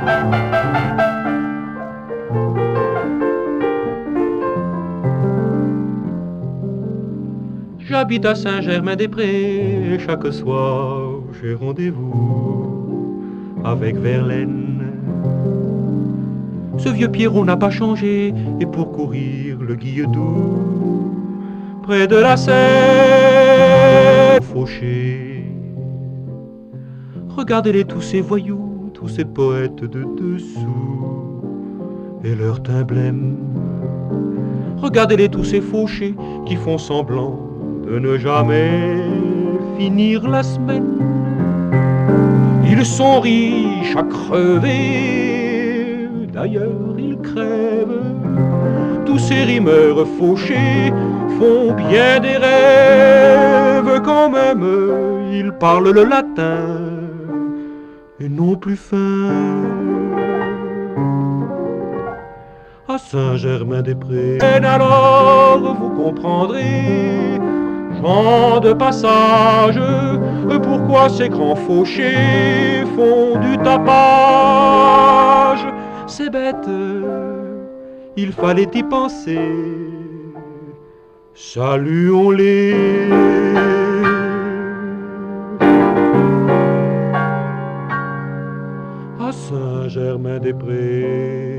J'habite à Saint-Germain-des-Prés et chaque soir j'ai rendez-vous avec Verlaine. Ce vieux Pierrot n'a pas changé et pour courir le Guilledou près de la Seine fauché. Regardez-les tous ces voyous, tous ces poètes de dessous et leur teint blême. Regardez-les tous ces fauchés qui font semblant de ne jamais finir la semaine. Ils sont riches à crever, d'ailleurs ils crèvent. Tous ces rimeurs fauchés font bien des rêves quand même. Ils parlent le latin et non plus fin. À Saint-Germain-des-Prés, alors vous comprendrez, gens de passage, pourquoi ces grands fauchés font du tapage. C'est bête, il fallait y penser, saluons-les. À Saint-Germain-des-Prés.